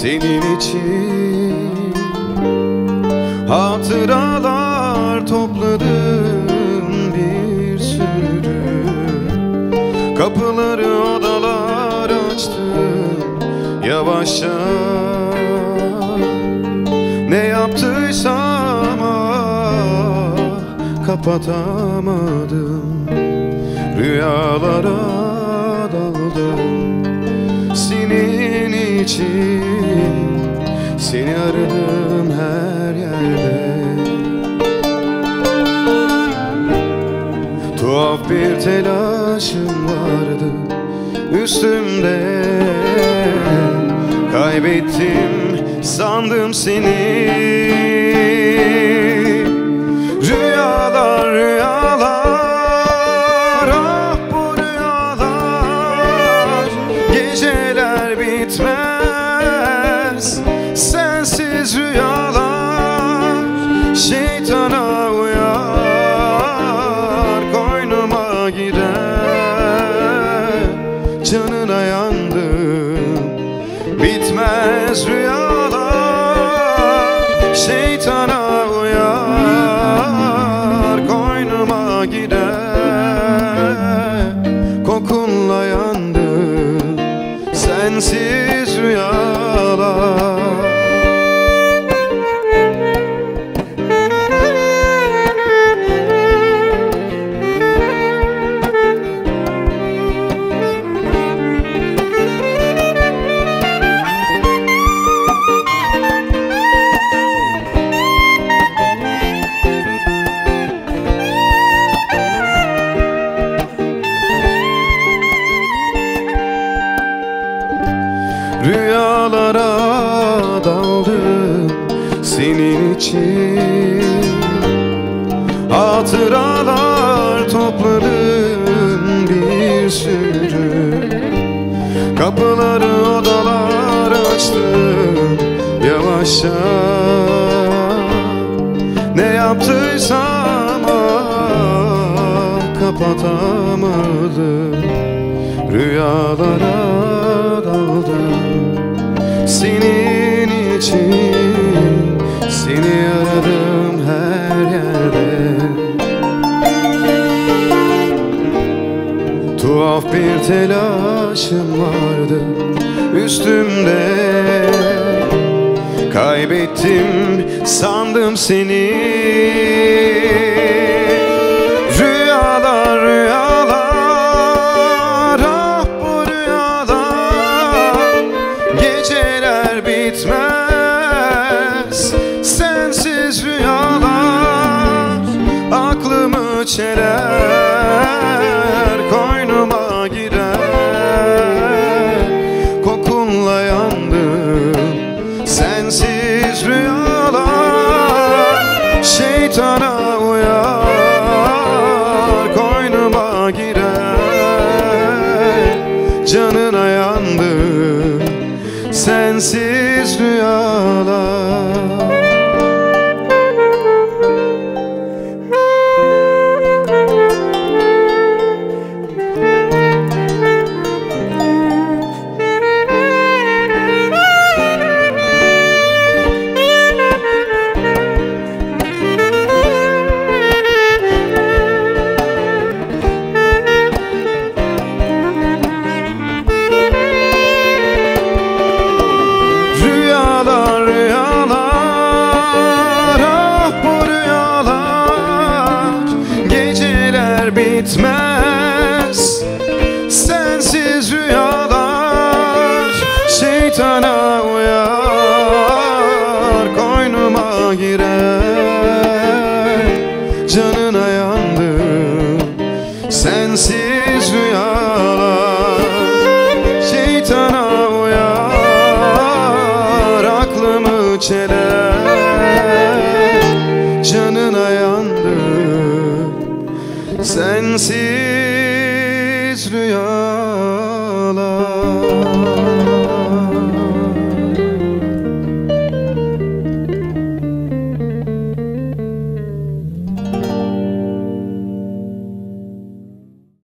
senin için hatıralar topladım bir sürü. Kapıları, odalar açtım yavaşça. Ne yaptıysam kapatamadım. Rüyalara daldım senin için. Seni aradım her yerde. Tuhaf bir telaşım vardı üstümde. Kaybettim sandım seni. Rüyalar, rüyalar, ah bu rüyalar. Geceler bitmez sensiz rüyalar. Şeytana uyar, koynuma girer. Canına yandım, bitmez rüyalar. Şeytana uyar, koynuma girer. Kokunla yandım, sensiz rüyalar. Rüyalara daldım senin için. Hatıralar topladım bir sürü. Kapıları, odalar açtım yavaşça. Ne yaptıysam kapatamadım. Rüyalara daldım senin için. Seni aradım her yerde. Tuhaf bir telaşım vardı üstümde. Kaybettim sandım seni. Rüyalar, rüyalar, ah bu rüyalar. Geceler bitmez sensiz rüyalar. Aklımı çeler, koynuma girer. Kokunla yandım, sensiz rüyalar. Şeytana uyar, koynuma girer. Canına yandım, sensiz rüyalar. Bitmez sensiz rüyalar. Şeytana uyar, koynuma girer. Canına yandım, sensiz rüyalar. Şeytana uyar, aklımı çeler. Canına yandım, sensiz rüya.